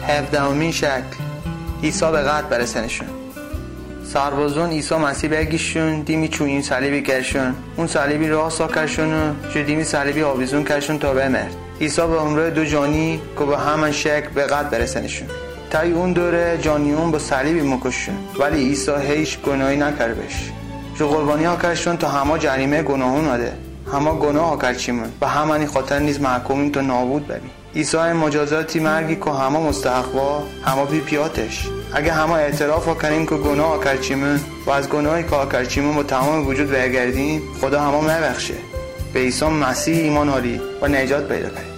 17مین شکل عیسی به قتل برسنشون. سربازان عیسی مسیح بگیشون دیمی چون این صلیبی کرشون، اون صلیبی راه سا کرشون و جو دیمی صلیبی آویزون کرشون تا بمرد. عیسی به همراه دو جانی که به همان شکل به قتل برسنشون. تای اون دوره جانیون با صلیبی مکشون، ولی عیسی هیچ گناهی نکردش. جو قربانی ها کرشون تا همه جریمه گناهون آده، همه گناه ها کرچیمون و همانی خاطر نیز محکومین تا نابود ببین. عیسی مجازاتی مرگی که همه مستحق با همه بی پیاتش. اگه همه اعتراف ها کنیم که گناه ها کرچیمون و از گناهی که ها کرچیمون با تمام وجود برگردیم، خدا همه میبخشه. به عیسی مسیح ایمان آری و نجات پیدا کنید.